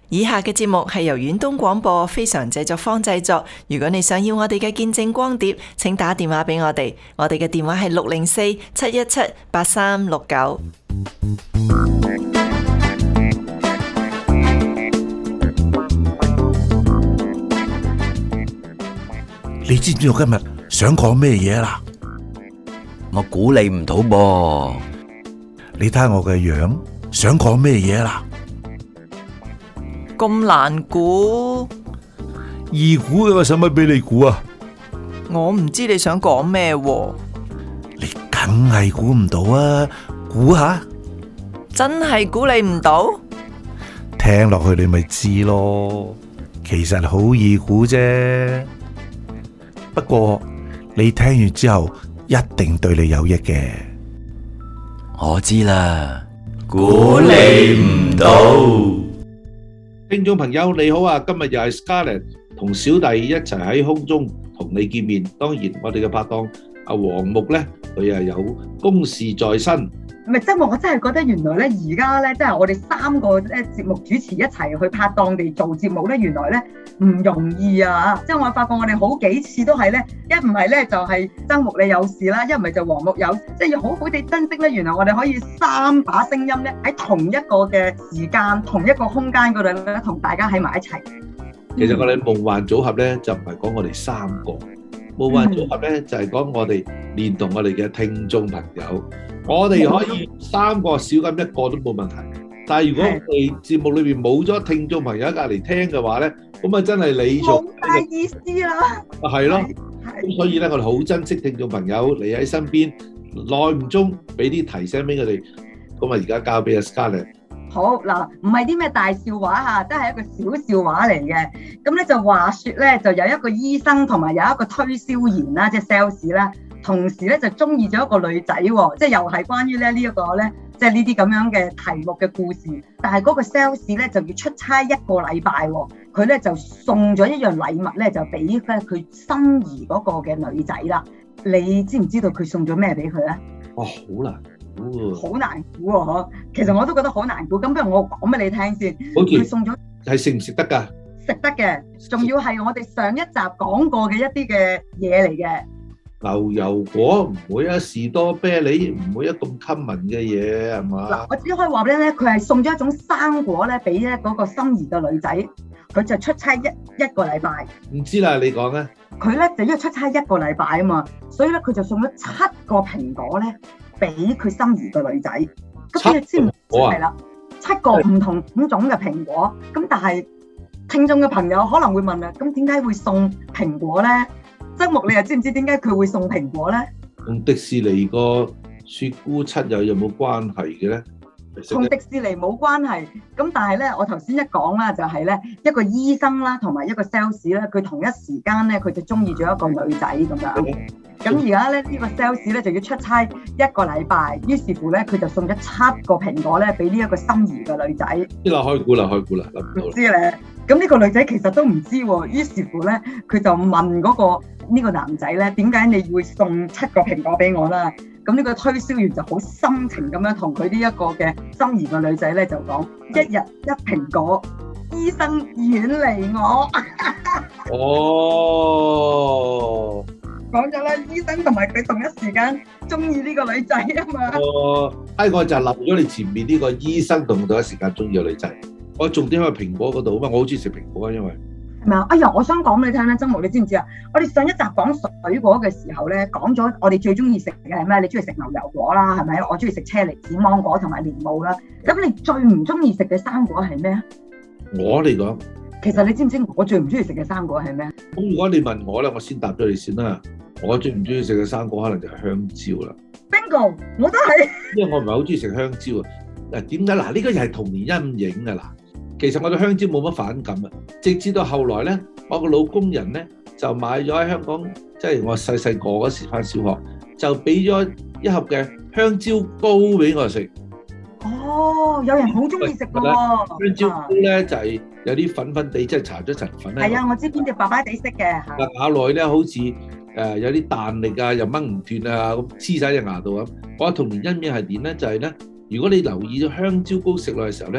以下嘅節目係由遠東廣播非常製作坊製作。如果你想要我哋嘅見證光碟，請打電話俾我哋。我哋嘅電話係604-717-8369。 你知唔知我今日想講咩嘢啦？ 我估你唔到噃。 你睇下我嘅樣，想講咩嘢啦？ 咁難估， 易估嘅，我使乜俾你估啊？ 我唔知你想講咩喎。 你梗係估唔到啊！估下， 真係估你唔到？ 聽落去你咪知咯。其實好易估啫，不過你聽完之後一定對你有益嘅。 我知啦，估你唔到。 聽眾朋友你好啊，今日又係 Scarlett 同小弟一齊喺空中同你見面。當然我哋嘅拍檔阿黃木咧，佢係有公事在身。 唔係，真係我真係覺得原來咧，而家咧，即係我哋三個咧節目主持一齊去拍檔地做節目咧，原來咧唔容易啊！即係我發覺我哋好幾次都係咧，一唔係咧就係曾木你有事啦，一唔係就黃木有，即係要好好地珍惜咧。原來我哋可以三把聲音咧喺同一個嘅時間、同一個空間嗰度咧，同大家喺埋一齊。 其實我哋夢幻組合咧就唔係講我哋三個，夢幻組合咧就係講我哋連同我哋嘅聽眾朋友。我哋可以三個少咁一個都冇問題，但係如果我哋節目裏邊冇咗聽眾朋友喺隔離聽嘅話咧，咁啊真係你做冇大意思啦。 係咯，咁所以咧我哋好珍惜聽眾朋友嚟喺身邊，耐唔中俾啲提醒俾佢哋。咁啊而家交俾阿 Scarlett。 好嗱，唔係啲咩大笑話嚇，都係一個小笑話嚟嘅。咁咧就話説咧，就有一個醫生同埋有一個推銷員啦，即係 sales 啦。同時咧就中意咗一個女仔喎，即係又係關於咧呢一個咧，即係呢啲咁樣嘅題目嘅故事。但係嗰個 sales 咧就要出差一個禮拜喎，佢咧就送咗一樣禮物咧，就俾咧佢心儀嗰個嘅女仔啦。你知唔知道佢送咗咩俾佢咧？ 哇，好難估喎！ 好難估喎，嗬！其實我都覺得好難估。咁不如我講俾你聽先。佢送咗係食唔食得㗎？ 食得嘅，仲要係我哋上一集講過嘅一啲嘅嘢嚟嘅。 牛油果唔會啊，士多啤梨唔會啊，咁 common 嘅嘢係嘛？ 嗱，我只可以話俾你咧，佢係送咗一種生果咧，俾咧嗰個心儀嘅女仔，佢就出差一個禮拜。 唔知啦，你講咧。 佢咧就因為出差一個禮拜啊嘛，所以咧佢就送咗7個蘋果咧，俾佢心儀嘅女仔。咁你知唔知係啦？7個唔同品種嘅蘋果。咁但係聽眾嘅朋友可能會問啦，咁點解會送蘋果咧？曾木，你又知唔知點解佢會送蘋果咧？ 同迪士尼個雪姑7有冇關係嘅咧？ 同迪士尼冇關係，咁但係咧，我頭先一講啦，就係咧一個醫生啦，同埋一個 sales 咧，佢同一時間咧，佢就中意咗一個女仔咁樣。咁而家咧呢個 sales 咧就要出差一個禮拜，於是乎咧佢就送咗7個蘋果咧俾呢一個心儀嘅女仔。 知啦，開估啦，諗唔到。 唔知咧，咁呢個女仔其實都唔知喎，於是乎咧佢就問嗰個呢個男仔咧，點解你會送7個蘋果俾我啦？咁呢個推銷員就好深情咁樣同佢呢一個嘅心儀嘅女仔咧就講：一日一蘋果，醫生遠離我。 哦， 講咗啦，醫生同埋佢同一時間中意呢個女仔啊嘛。 哦，我就漏咗你前面呢個醫生同一時間中意個女仔。我重點喺蘋果嗰度啊嘛，我好中意食蘋果啊，因為。 係咪啊？哎呀，我想講俾你聽咧，曾木，你知唔知啊？我哋上一集講水果嘅時候咧，講咗我哋最中意食嘅係咩？你中意食牛油果啦，係咪？我中意食車厘子、芒果同埋蓮霧啦。咁你最唔中意食嘅生果係咩啊？ 我嚟講， 其實你知唔知我最唔中意食嘅生果係咩？ 咁如果你問我咧，我先答咗你先啦。我最唔中意食嘅生果可能就係香蕉啦。 Bingo，我都係。 因為我唔係好中意食香蕉啊。嗱，點解嗱？呢個又係童年陰影㗎嗱。其實我對香蕉冇乜反感啊，直至到後來咧，我個老工人咧就買咗喺香港，即係我細細個嗰時返小學，就俾咗一盒嘅香蕉糕俾我食。 哦，有人好中意食㗎喎。 香蕉糕咧就係有啲粉粉地，即係搽咗層粉咧。 係啊，我知邊隻白白地色嘅。 咬落去咧，好似有啲彈力啊，又掹唔斷啊，咁黐晒隻牙度咁。我童年陰影係點咧？就係咧，如果你留意咗香蕉糕食落嘅時候咧，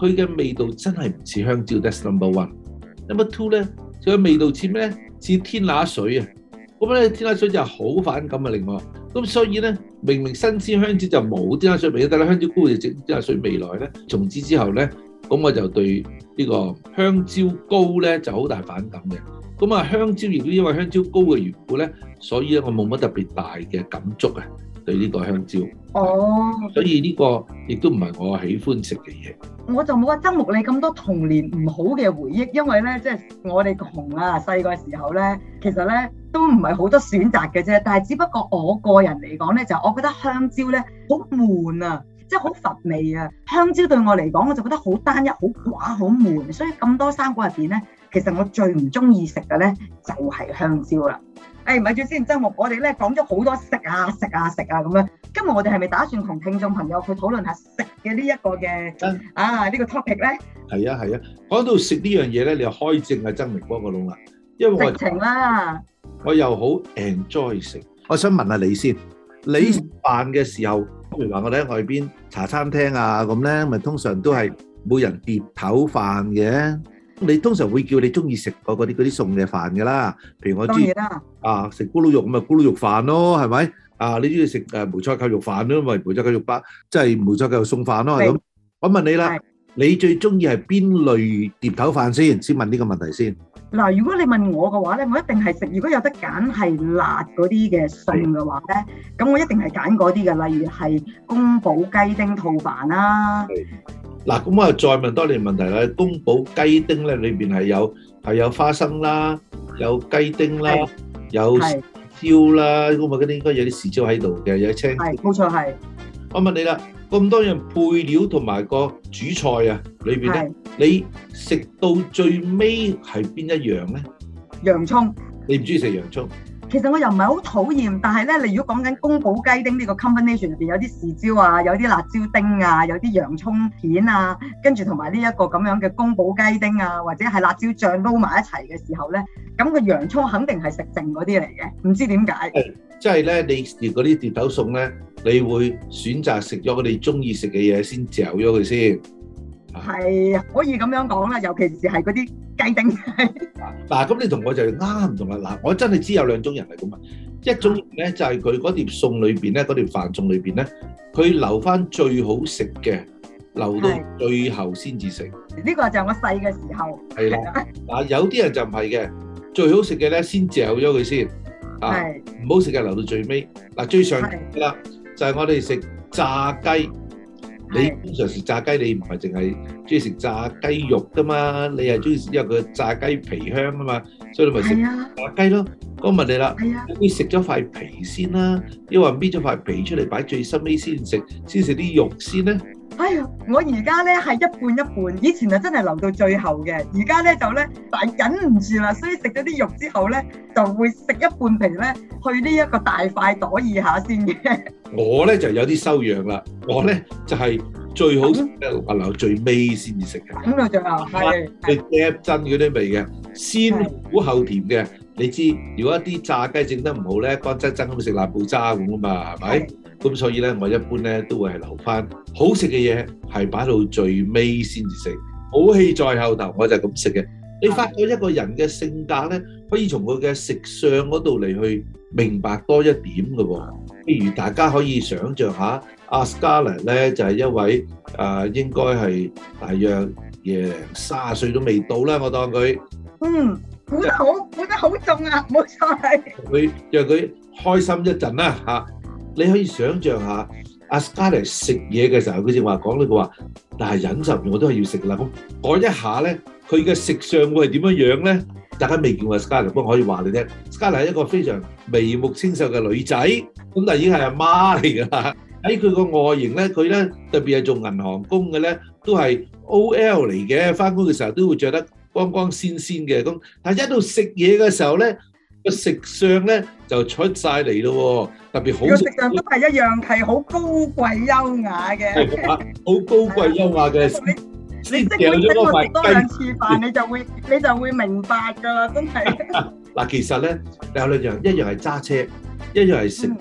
佢嘅味道真係唔似香蕉。That's number one。Number two 咧，佢嘅味道似咩咧？似天拿水啊！咁咧天拿水就好反感啊，另外。咁所以咧，明明新鮮香蕉就冇天拿水味，但係香蕉糕就整天拿水味來咧。從此之後咧，咁我就對呢個香蕉糕咧就好大反感嘅。咁啊，香蕉亦都因為香蕉糕嘅緣故咧，所以咧我冇乜特別大嘅感觸啊，對呢個香蕉。 哦， 所以呢個亦都唔係我喜歡食嘅嘢。 我就冇話曾木你咁多童年唔好嘅回憶，因為咧即係我哋窮啊，細個時候咧，其實咧都唔係好多選擇嘅啫。但係只不過我個人嚟講咧，就我覺得香蕉咧好悶啊，即係好乏味啊。香蕉對我嚟講，我就覺得好單一、好寡、好悶。所以咁多生果入邊咧，其實我最唔中意食嘅咧就係香蕉啦。咪住先，曾木，我哋咧講咗好多食啊咁樣。今日我哋係咪打算同聽眾朋友去討論下食嘅呢一個嘅呢個 topic 咧？ 係啊，講到食呢樣嘢咧，你又開正啊曾明波個窿啦，因為直情啦， 我又好 enjoy 食。我想問下你先，你食飯嘅時候，譬如話我哋喺外邊茶餐廳啊咁咧，咪通常都係每人碟頭飯嘅。你通常會叫你中意食嗰啲餸嘅飯㗎啦，譬如我中意食咕嚕肉咁咪咕嚕肉飯咯，係咪？你中意食梅菜扣肉飯咯，咪梅菜扣肉包，即係梅菜扣肉餸飯咯，係咁。我問你啦，你最中意係邊類碟頭飯先？先問呢個問題先。 嗱，如果你問我嘅話咧，我一定係食。如果有得揀係辣嗰啲嘅餸嘅話咧，咁我一定係揀嗰啲嘅，例如係宮保雞丁兔飯啦。 嗱，咁我再問多你問題啦。宮保雞丁咧，裏邊係有花生啦，有雞丁啦，有豉椒啦，咁啊嗰啲應該有啲豉椒喺度嘅，有青。係，冇錯係。我問你啦，咁多樣配料同埋個主菜啊，裏邊咧，你食到最尾係邊一樣咧？洋葱。你唔中意食洋葱？ 其實我又唔係好討厭，但係咧，你如果講緊宮保雞丁呢個 combination 入邊有啲豉椒啊，有啲辣椒丁啊，有啲洋葱片啊，跟住同埋呢一個咁樣嘅宮保雞丁啊，或者係辣椒醬撈埋一齊嘅時候咧，咁個洋葱肯定係食剩嗰啲嚟嘅，唔知點解。 即係咧，你食嗰啲碟頭餸咧，你會選擇食咗你中意食嘅嘢先嚼咗佢先。 係可以咁樣講啦，尤其是係嗰啲雞丁。 嗱，咁你同我就啱唔同啦。嗱，我真係知有兩種人係咁啊。一種人咧就係佢嗰碟餸裏邊咧，嗰碟飯餸裏邊咧，佢留翻最好食嘅，留到最後先至食。 呢個就係我細嘅時候。 係啦。嗱，有啲人就唔係嘅，最好食嘅咧先嚼咗佢先。係。唔好食嘅留到最尾。嗱，最常見啦，就係我哋食炸雞。你通常食炸雞，你唔係淨係中意食炸雞肉噶嘛？你係中意因為佢炸雞皮香啊嘛，所以你咪食炸雞咯。我問你啦，你食咗塊皮先啦，抑或搣咗塊皮出嚟擺最深尾先食啲肉先咧？ 哎呀，我而家咧係一半一半，以前啊真係留到最後嘅，而家咧就咧但忍唔住啦，所以食咗啲肉之後咧就會食一半皮咧，去呢一個大塊朵意下先嘅。我咧就有啲修養啦，我咧就係最好食嘅留最尾先至食嘅。等到最後係你夾真嗰啲味嘅，先苦後甜嘅。你知如果一啲炸雞整得唔好咧，乾爭爭咁食辣布渣咁啊嘛，係咪？咁所以咧，我一般咧都會係留翻好食嘅嘢，係擺到最尾先至食。好戲在後頭，我就係咁食嘅。你發覺一個人嘅性格咧，可以從佢嘅食相嗰度嚟去明白多一點嘅喎。譬如大家可以想像下，阿 Scarlett 咧就係一位應該係大約30歲都未到啦，我當佢。估得好中啊！冇錯係。佢讓佢開心一陣啦嚇。你可以想像下，阿 Scarlett 食嘢嘅時候，佢正話講呢句話，但係忍受唔住我都係要食啦。咁講一下咧，佢嘅食相會係點樣樣咧？大家未見過 Scarlett，不過可以話你聽。Scarlett 係一個非常眉目清秀嘅女仔，咁但係已經係阿媽嚟㗎啦。喺佢個外形咧，佢咧特別係做銀行工嘅咧，都係 OL 嚟嘅。翻工嘅時候都會著得光光鮮鮮嘅。咁但係一到食嘢嘅時候咧，個食相咧就出曬嚟咯喎，特別好食。個食相都係一樣，係好高貴優雅嘅。係啊，好高貴優雅嘅。你識唔識我食多兩次飯，你就會明白㗎啦，真係。嗱，其實咧有兩樣，一樣係揸車，一樣係食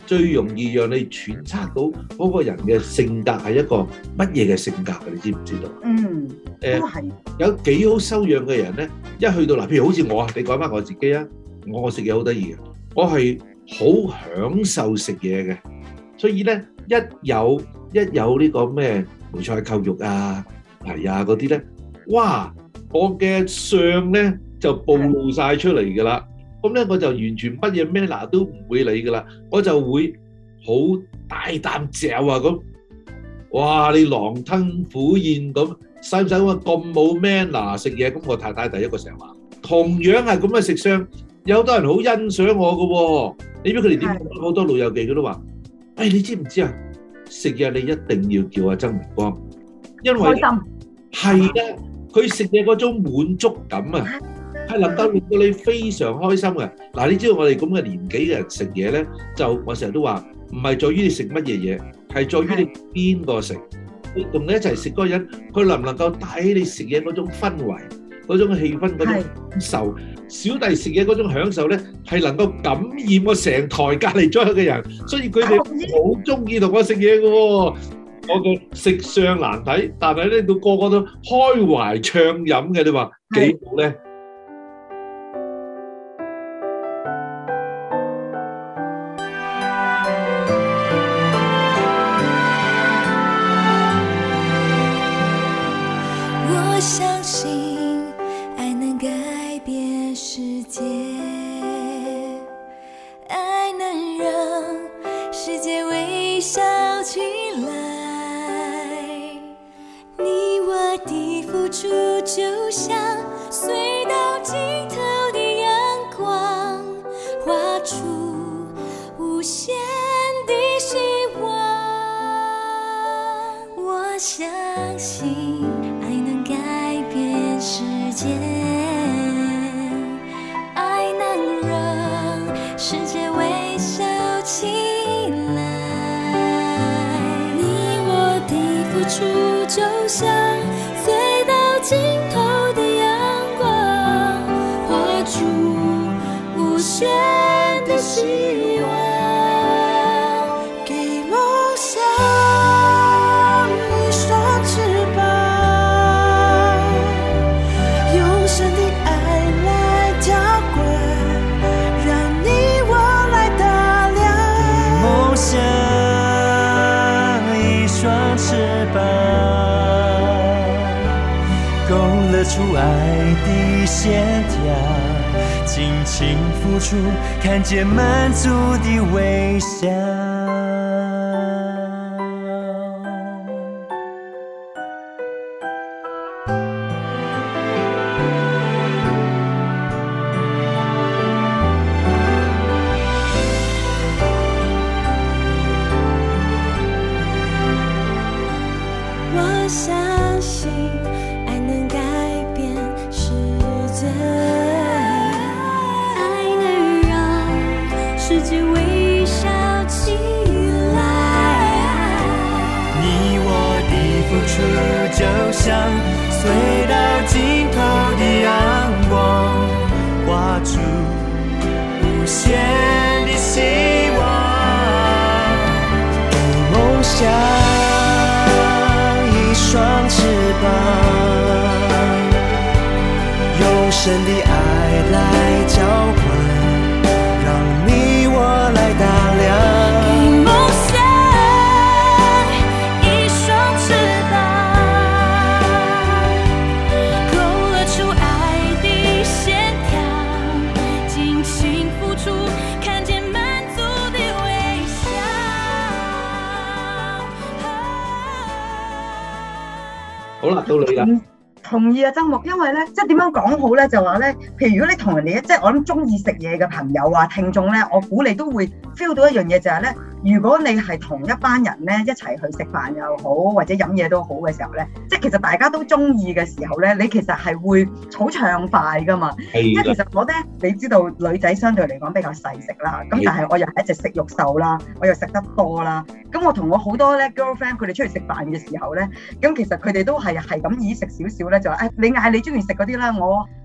最容易讓你揣測到嗰個人嘅性格係一個乜嘢嘅性格嘅，你知唔知道？ 都係有幾好修養嘅人咧，一去到嗱，譬如好似我啊，你講翻我自己啊，我食嘢好得意嘅，我係好享受食嘢嘅，所以咧一有呢個咩梅菜扣肉啊、係啊嗰啲咧，哇！我嘅相咧就暴露晒出嚟㗎啦。咁咧我就完全乜嘢咩嗱都唔會理㗎啦，我就會好大啖嚼啊咁。哇！你狼吞虎咽咁，使唔使我咁冇 manner 食嘢？咁我太太第一個成日話，同樣係咁嘅食相，有好多人好欣賞我㗎喎。你知佢哋點講？好多老友記佢都話：誒，你知唔知啊？食嘢你一定要叫阿曾明光，因為開心係啊，佢食嘢嗰種滿足感啊，係能夠令到你非常開心嘅。嗱，你知道我哋咁嘅年紀嘅人食嘢咧，就我成日都話，唔係在於你食乜嘢嘢，係在於你邊個食。你同你一齊食嗰個人，佢能唔能夠帶起你食嘢嗰種氛圍、嗰種氣氛、嗰種感受？小弟食嘢嗰種享受咧，係能夠感染我成台隔離咗嘅人，所以佢哋好中意同我食嘢嘅喎。我嘅食相難睇，但係咧到個個都開懷暢飲嘅，你話幾好咧？ 我相信愛能改變世界，愛能讓世界微笑起來。你我的付出就像隧道盡頭的陽光，畫出無限的希望。我相信愛能改變世界，愛能讓世界微笑起來。你我的付出就像隧道盡頭的陽光，畫出無限的希望，給夢想一雙翅膀，用神的愛來澆灌，讓你我來打量。 夢想一雙翅膀，勾勒出愛的線條，盡情付出，看見滿足的微笑。 我相信愛能改變世界，愛能讓世界微笑起來。 你我的付出就像隧道盡頭的陽光，畫出無限的希望，給夢想雙翅膀，用神的愛來澆灌，讓你我來打量。 給夢想一雙翅膀，勾勒出愛的線條，盡情付出，看見滿足的微笑。 好啦，到你啦。 同意啊，曾牧，因為咧，即係點樣講好咧？就話咧，譬如如果你同人哋，即係我諗中意食嘢嘅朋友啊、聽眾咧，我估你都會 feel 到一樣嘢，就係咧，如果你係同一班人咧一齊去食飯又好，或者飲嘢都好嘅時候咧，即係其實大家都中意嘅時候咧，你其實係會好暢快噶嘛。因為其實我咧，你知道女仔相對嚟講比較細食啦，咁但係我又係一隻食肉獸啦，我又食得多啦。咁我同我好多咧 girlfriend 佢哋出去食飯嘅時候咧，咁其實佢哋都係咁意食少少咧，就話誒你嗌你中意食嗰啲啦，我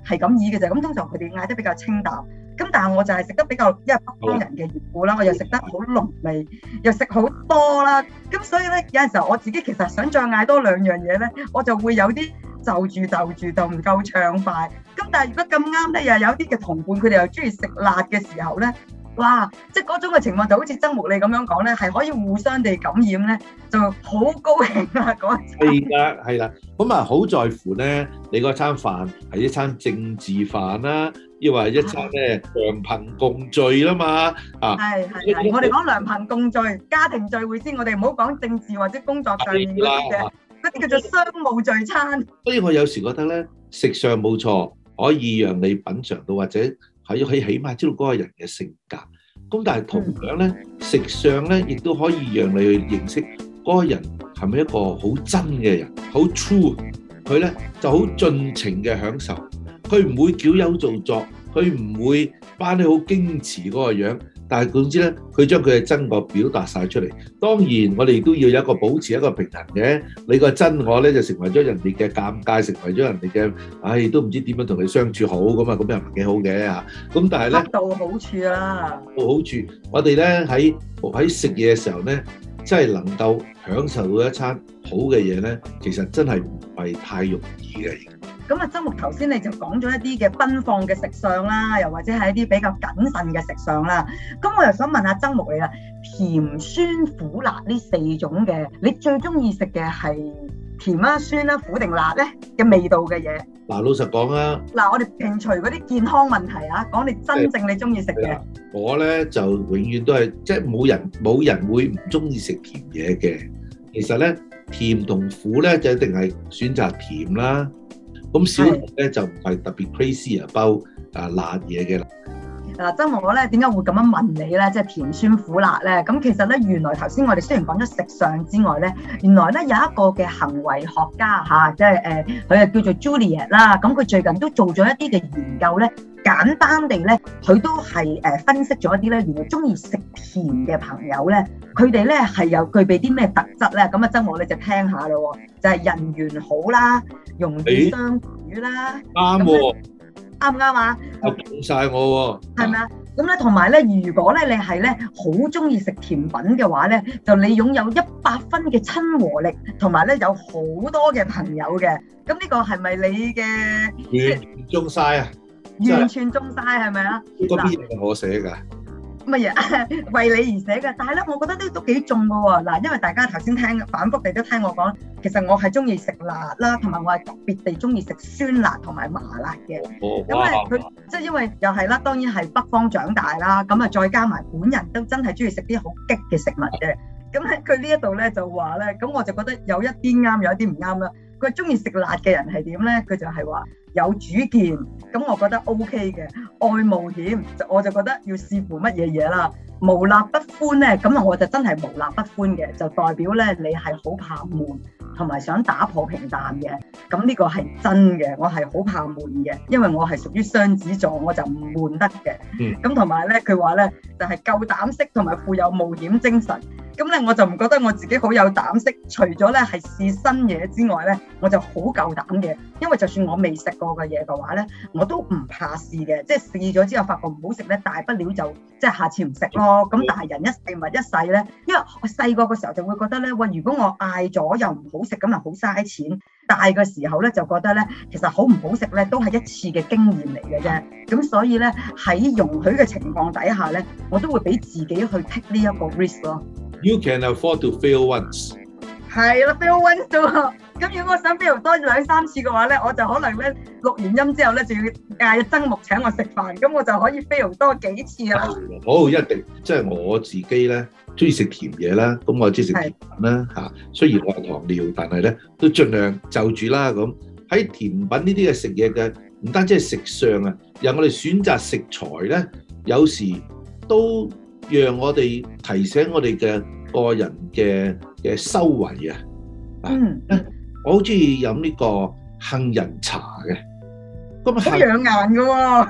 係咁意嘅啫。咁通常佢哋嗌得比較清淡。咁但係我就係食得比較，因為北方人嘅緣故啦，我又食得好濃味，又食好多啦。咁所以咧有陣時候我自己其實想再嗌多2樣嘢咧，我就會有啲就住就唔夠暢快。咁但係如果咁啱咧，又有啲嘅同伴佢哋又中意食辣嘅時候咧，哇！即係嗰種嘅情況就好似曾木你咁樣講咧，係可以互相地感染咧，就好高興啦嗰陣。 係啦。咁啊，好在乎咧，你嗰餐飯係一餐政治飯啦，抑或係一餐咧良朋共聚啦嘛。啊，係， 我哋講良朋共聚，家庭聚會先，我哋唔好講政治或者工作上面嗰啲嘅，嗰啲叫做商務聚餐。 所以我有時覺得咧，食相冇錯，可以讓你品嚐到或者係起碼知道嗰個人嘅性格。咁但係同樣咧，食相咧亦都可以讓你去認識嗰個人係咪一個好真嘅人，好 true。佢咧就好盡情嘅享受，佢唔會矯揉造作，佢唔會扮你好矜持嗰個樣。但係總之咧，佢將佢嘅真我表達晒出嚟。當然我哋都要有一個保持一個平衡嘅。你個真我咧就成為咗人哋嘅尷尬，成為咗人哋嘅，都唔知點樣同你相處好咁啊，咁又唔係幾好嘅嚇。咁但係咧， 恰到好處啦。 到好處，我哋咧喺食嘢嘅時候咧，真係能夠享受到一餐好嘅嘢咧，其實真係唔係太容易嘅。 咁啊，曾木頭先你就講咗一啲嘅奔放嘅食相啦，又或者係一啲比較謹慎嘅食相啦。咁我又想問下曾木你啦，甜、酸、苦、辣呢4種嘅，你最中意食嘅係甜啦、酸啦、苦定辣咧嘅味道嘅嘢？ 嗱，老實講啊， 嗱，我哋摒除嗰啲健康問題啊，講你真正你中意食嘅。 我咧就永遠都係即係冇人會唔中意食甜嘢嘅。其實咧，甜同苦咧就一定係選擇甜啦。咁小弟咧就唔係特別 crazy about 辣嘢嘅啦。 嗱，曾木我咧點解會咁樣問你咧？即係甜、酸、苦、辣咧？咁其實咧，原來頭先我哋雖然講咗食相之外咧，原來咧有一個嘅行為學家嚇，即係佢係叫做 Juliet 啦。咁佢最近都做咗一啲嘅研究咧，簡單地咧，佢都係分析咗一啲咧，原來中意食甜嘅朋友咧，佢哋咧係有具備啲咩特質咧？咁啊，曾木你就聽下咯，就係人緣好啦，容易相處啦， 啱喎。 啱唔啱啊？ 我講晒我喎， 係咪啊？咁咧，同埋咧，如果咧你係咧好中意食甜品嘅話咧，就你擁有100分嘅親和力，同埋咧有好多嘅朋友嘅。咁呢個係咪你嘅？ 完全中晒啊！ 完全中晒係咪啊？ 嗰邊係我寫㗎。 乜嘢？為你而寫嘅，但係咧，我覺得都幾中㗎喎。嗱，因為大家頭先反覆地都聽我講，其實我係中意食辣啦，同埋我係特別地中意食酸辣同埋麻辣嘅。咁咧，佢即係因為又係啦，當然係北方長大啦，咁啊再加埋本人都真係中意食啲好激嘅食物嘅。咁咧，佢呢一度咧就話咧，咁我就覺得有一啲啱，有一啲唔啱啦。佢中意食辣嘅人係點咧？佢就係話有主見，咁我覺得 OK 嘅。愛冒險，我就覺得要視乎乜嘢嘢啦。無辣不歡咧，咁我就真係無辣不歡嘅，就代表咧你係好怕悶，同埋想打破平淡嘅。咁呢個係真嘅，我係好怕悶嘅，因為我係屬於雙子座，我就唔悶得嘅。咁同埋咧，佢話咧就係夠膽識同埋富有冒險精神。咁咧我就唔覺得我自己好有膽識，除咗咧係試新嘢之外咧，我就好夠膽嘅。因為就算我未食過嘅嘢嘅話咧，我都唔怕試嘅。即係試咗之後發覺唔好食咧，大不了就即係下次唔食咯。咁但係人一世物一世咧，因為我細個嘅時候就會覺得咧，喂，如果我嗌咗又唔好食，咁又好嘥錢。大嘅時候咧就覺得咧，其實好唔好食咧都係一次嘅經驗嚟嘅啫。咁所以咧喺容許嘅情況底下咧，我都會俾自己去 take 呢一個 risk 咯。 You can afford to fail once。 係啦 ，fail once 啫喎。咁如果我想 fail 多2-3次嘅話咧，我就可能咧錄完音之後咧，就要嗌曾木請我食飯，咁我就可以 fail 多幾次啦。 好，一定，即係我自己咧中意食甜嘢啦，咁我中意食甜品啦嚇。雖然我係糖尿，但係咧都盡量就住啦。咁喺甜品呢啲嘅食嘢嘅，唔單止係食相啊，由我哋選擇食材咧，有時都讓我哋提醒我哋嘅個人嘅修為啊。我好中意飲呢個杏仁茶嘅，咁好養顏嘅喎。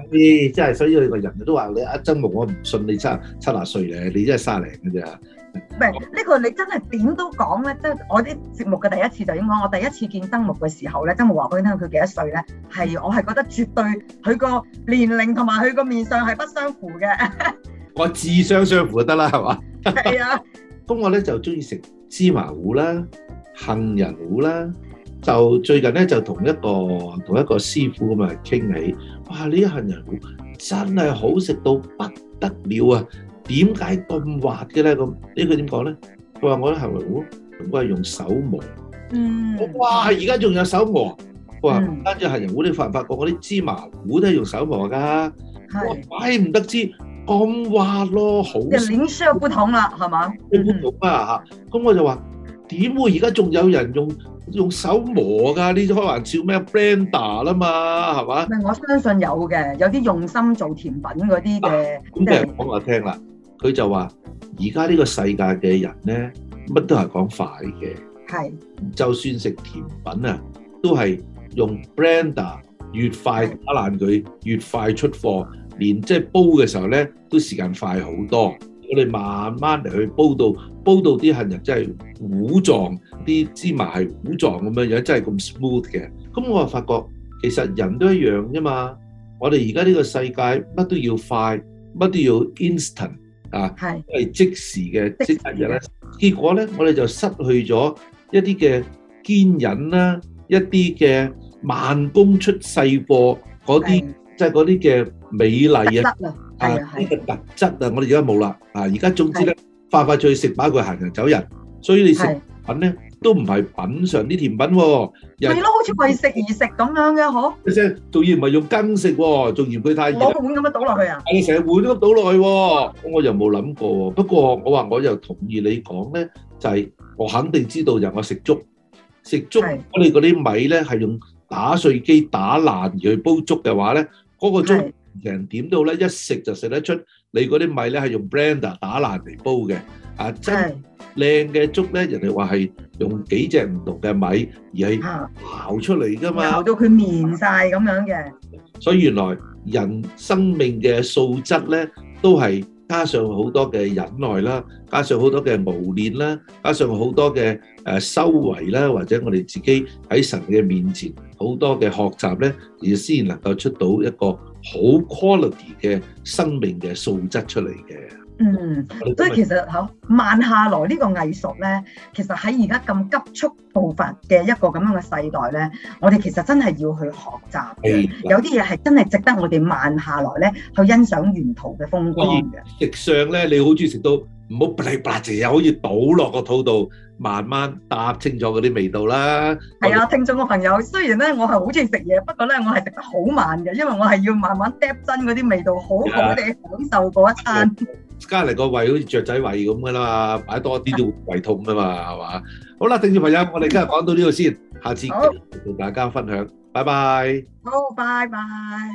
係真係，所以個人都話你阿曾牧，我唔信你70歲咧，你真係30零嘅啫。 唔係呢個你真係點都講咧，即係我啲節目嘅第一次就應該，我第一次見曾牧嘅時候咧，曾牧話俾你聽佢幾多歲咧，我係覺得絕對佢個年齡同埋佢個面上係不相符嘅。 我智商相符就得啦，係嘛？ 係啊。 咁我咧就中意食芝麻糊啦、杏仁糊啦。就最近咧就同一個師傅咁啊傾起，哇！呢啲杏仁糊真係好食到不得了啊！點解咁滑嘅咧？咁呢句點講咧？佢話我啲杏仁糊我係用手磨。哇！而家仲有手磨。佢話唔單止杏仁糊，你發唔發覺我啲芝麻糊都係用手磨㗎？哇！怪唔得知咁滑咯，好食。 臉色不同啦，係嘛？ 唔同啊嚇！咁我就話點會而家仲有人用手磨㗎？呢啲開玩笑咩 ？Blender 啦嘛，係嘛？ 我相信有嘅，有啲用心做甜品嗰啲嘅。 咁俾人講我聽啦，佢就話：而家呢個世界嘅人咧，乜都係講快嘅。係。就算食甜品啊，都係用 Blender， 越快打爛佢，越快出貨。連即係煲嘅時候咧，都時間快好多。我哋慢慢嚟去煲到啲杏仁真係糊狀，啲芝麻係糊狀咁樣樣，真係咁 smooth 嘅。咁我就發覺其實人都一樣啫嘛。我哋而家呢個世界乜都要快，乜都要 instant 啊，係即時嘅即日嘅咧。結果咧，我哋就失去咗一啲嘅堅忍啦，一啲嘅慢工出細貨嗰啲，即係嗰啲嘅美麗啊。呢個特質啊，我哋而家冇啦。而家總之咧，快快脆食飽佢行人走人。所以你食品咧都唔係品嚐啲甜品喎。 係咯，好似為食而食咁樣嘅嗬。 即係仲要唔係用羹食喎，仲嫌佢太熱。 攞個碗咁樣倒落去啊？ 你成日碗都倒落去喎。我又冇諗過喎。不過我話我又同意你講咧，就係我肯定知道就我食粥，我哋嗰啲米咧係用打碎機打爛而去煲粥嘅話咧，嗰個粥人點到咧，一食就食得出你嗰啲米咧係用 blender 打爛嚟煲嘅。真靚嘅粥咧，人哋話係用幾隻唔同嘅米而係熬出嚟噶嘛， 熬到佢綿晒咁樣嘅。 所以原來人生命嘅素質咧，都係加上好多嘅忍耐啦，加上好多嘅熬練啦，加上好多嘅修為啦，或者我哋自己喺神嘅面前好多嘅學習咧，而先能夠出到一個好 quality 嘅生命嘅素質出嚟嘅。 所以其實慢下來呢個藝術咧，其實喺而家咁急速步伐嘅一個咁樣嘅世代咧，我哋其實真係要去學習嘅。有啲嘢係真係值得我哋慢下來咧，去欣賞沿途嘅風光嘅。食相咧，你好中意食到唔好啪啪直又好似倒落個肚度，慢慢搭清楚嗰啲味道啦。係啊，聽眾嘅朋友，雖然咧我係好中意食嘢，不過咧我係食得好慢嘅，因為我係要慢慢嗒真嗰啲味道，好好地享受嗰一餐。加嚟個胃好似雀仔胃咁噶啦嘛，擺多啲都胃痛噶嘛，係嘛？好啦，聽眾朋友，我哋今日講到呢度先，下次同大家分享，拜拜。好，拜拜。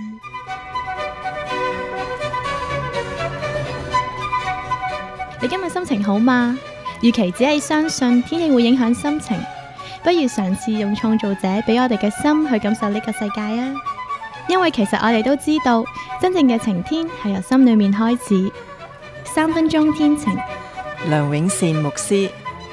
你今日心情好嗎？與其只係相信天氣會影響心情，不如嘗試用創造者俾我哋嘅心去感受呢個世界啊！因為其實我哋都知道，真正嘅晴天係由心裏面開始。3分鐘天晴， 梁永善牧師。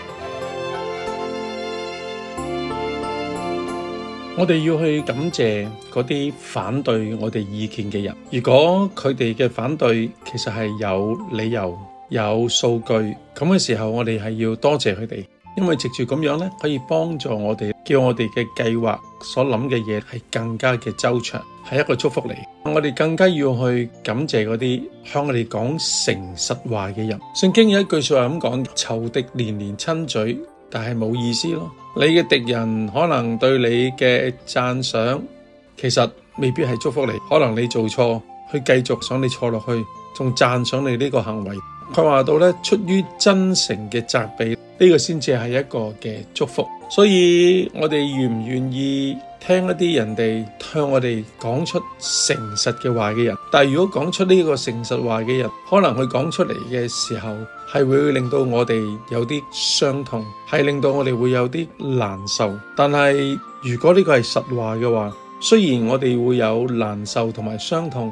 我哋要去感謝嗰啲反對我哋意見嘅人。如果佢哋嘅反對其實係有理由、有數據，咁嘅時候我哋係要多謝佢哋，因為藉住咁樣呢，可以幫助我哋，叫我哋嘅計劃所諗嘅嘢係更加嘅周詳，係一個祝福嚟。我哋更加要去感謝嗰啲向我哋講誠實話嘅人。聖經有一句說話咁講：仇敵連連親嘴，但係冇意思咯。你嘅敵人可能對你嘅讚賞，其實未必係祝福你。可能你做錯，去繼續想你錯落去，仲讚賞你呢個行為。佢話到咧，出於真誠嘅責備，呢個先至係一個嘅祝福。所以我哋願唔願意聽一啲人哋向我哋講出誠實嘅話嘅人？但係如果講出呢個誠實話嘅人，可能佢講出嚟嘅時候係會令到我哋有啲傷痛，係令到我哋會有啲難受。但係如果呢個係實話嘅話，雖然我哋會有難受同埋傷痛，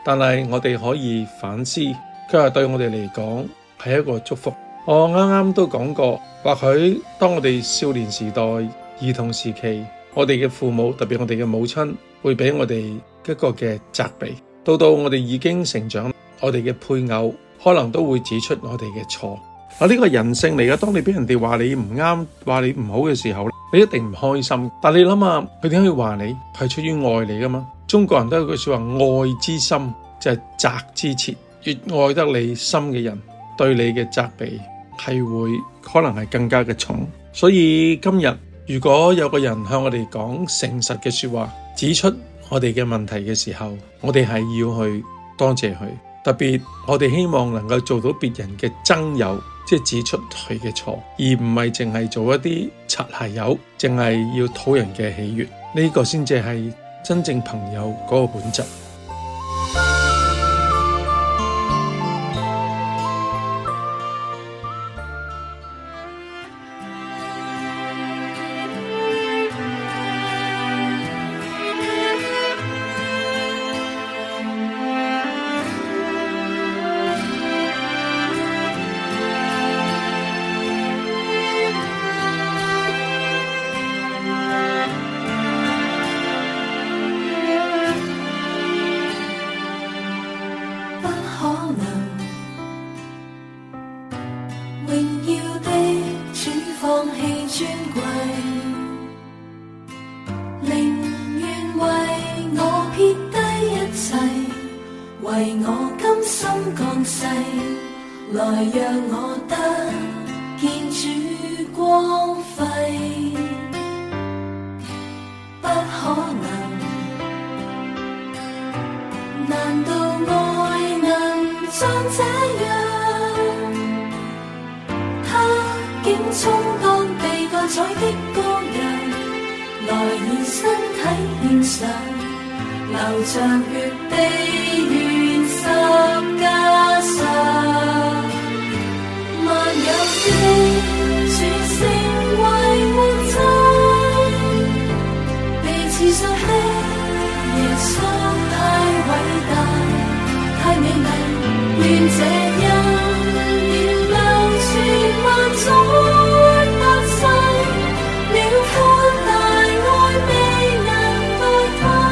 但係我哋可以反思，佢話對我哋嚟講係一個祝福。我啱啱都講過，或許當我哋少年時代、兒童時期，我哋嘅父母，特別我哋嘅母親，會俾我哋一個嘅責備。到我哋已經成長，我哋嘅配偶可能都會指出我哋嘅錯。呢個人性嚟嘅。當你俾人哋話你唔啱、話你唔好嘅時候，你一定唔開心。但你諗下，佢點解要話你？係出於愛你噶嘛？中國人都有句說話，愛之深就係責之切。越愛得你深嘅人，對你嘅責備係會可能係更加嘅重。所以今日如果有個人向我哋講誠實嘅說話，指出我哋嘅問題嘅時候，我哋係要去多謝佢。特別我哋希望能夠做到別人嘅諍友，即係指出佢嘅錯，而唔係淨係做一啲擦鞋友，淨係要討人嘅喜悅。呢個先至係真正朋友嗰個本質。 為我甘心降世，來讓我得見主光輝。不可能，難道愛能像這樣？他竟充當被割彩的羔羊，來以身體獻上，流着血被懸十架上。萬有的主成為活祭，被刺傷的耶穌太偉大，太美麗，願這恩典流傳萬載不逝，遼闊大愛未能代替。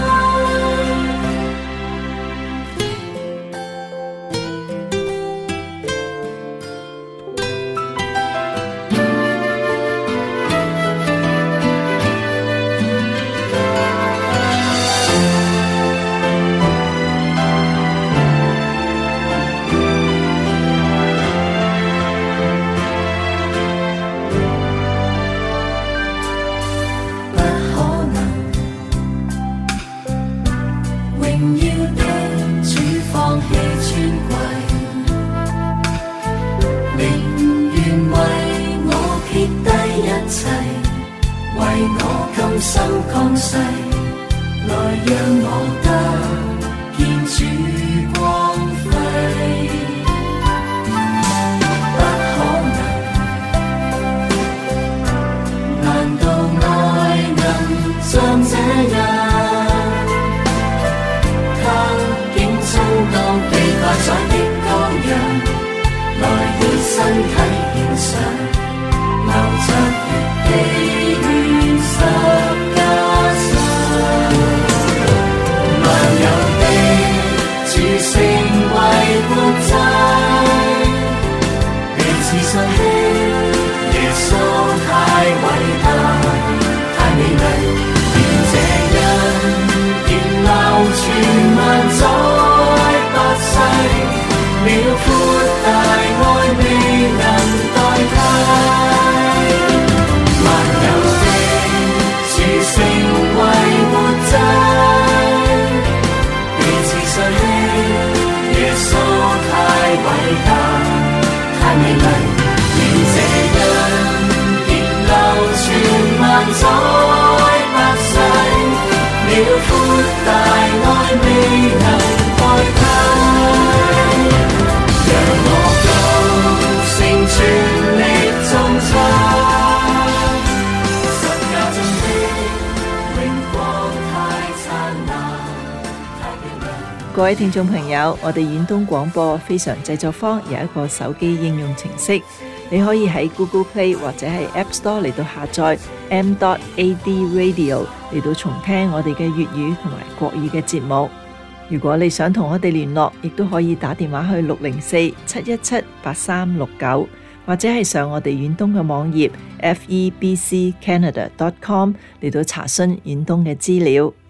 心降世，來讓我得見主光輝。不可能，難道愛能像這樣？他竟充當被割彩的羔羊，來以身體獻上，流着血被懸十。成為活祭，被刺傷的耶穌太偉大，太美麗，願這恩典流傳萬載不逝，遼闊大愛未能代替。萬有的主成為活祭，被刺傷的耶穌太偉大，太美麗，願這恩典流傳萬載不逝，遼闊大愛未能代替。讓我高聲全力頌唱，十架中的榮光太燦爛，太漂亮。 各位聽眾朋友，我哋遠東廣播非常製作坊有一個手機應用程式，你可以喺 Google Play 或者係 App Store 嚟到下載 m.ad radio 嚟到重聽我哋嘅粵語同埋國語嘅節目。如果你想同我哋聯絡，亦都可以打電話去604-717-8369，或者係上我哋遠東嘅網頁 febccanada.com 嚟到查詢遠東嘅資料。